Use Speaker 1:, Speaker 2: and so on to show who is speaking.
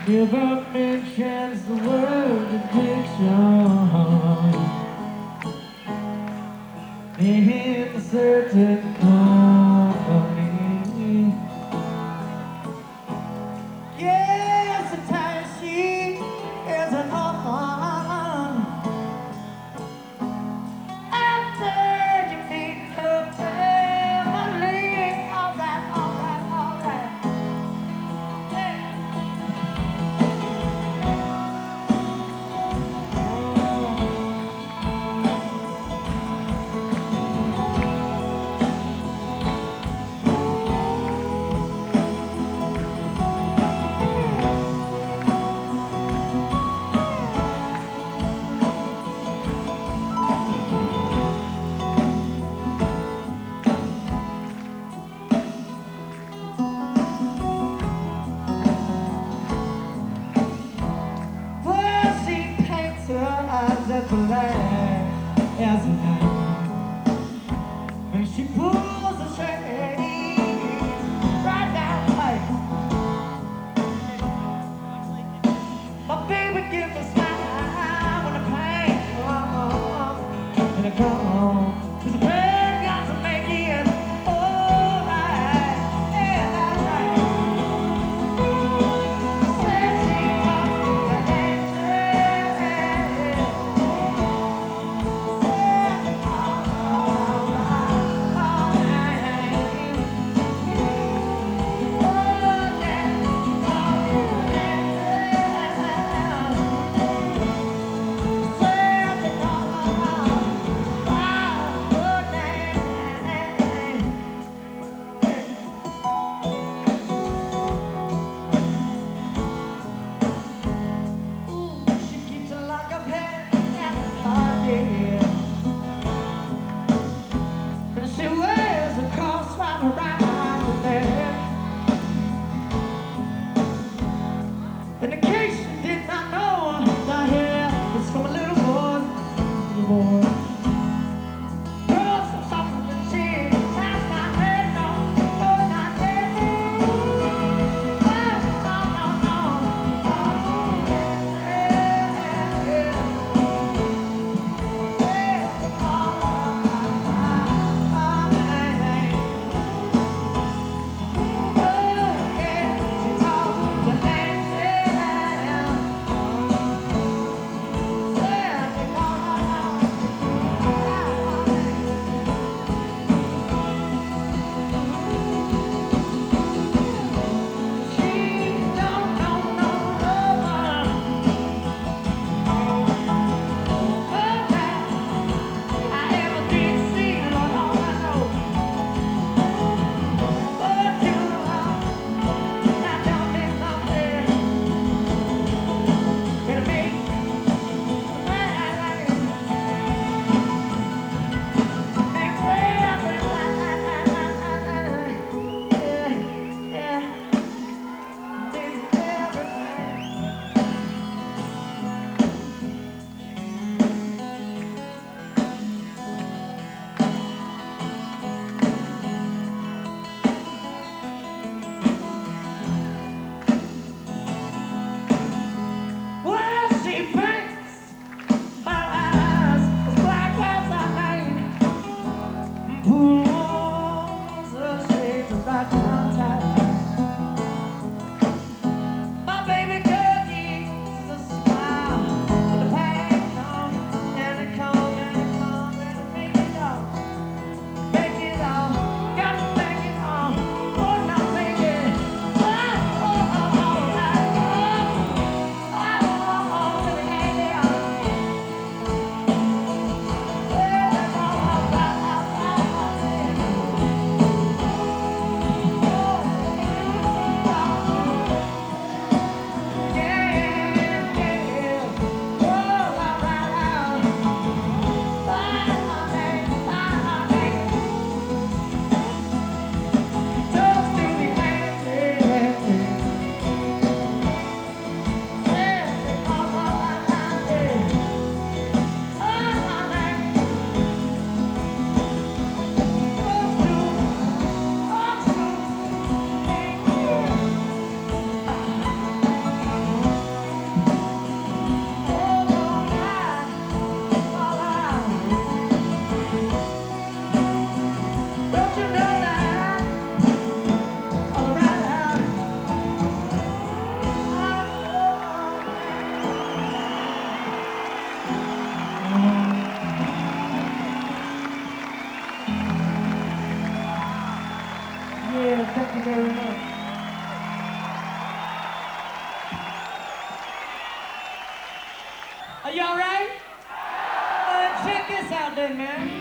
Speaker 1: Never mentions the word addiction in a certain company. Yes, sometimes she is an orphan. After you meet her family, alright, alright, alright. Well, she paints her eyes as black as night, and she pulls the shades right down tight. My baby gives a smile when the pain and it comes. 'Cause the pain got to make it alright. Yeah, that's right. Said she talks to the angel. Thank you very much. Are y'all right? Check this out then, man.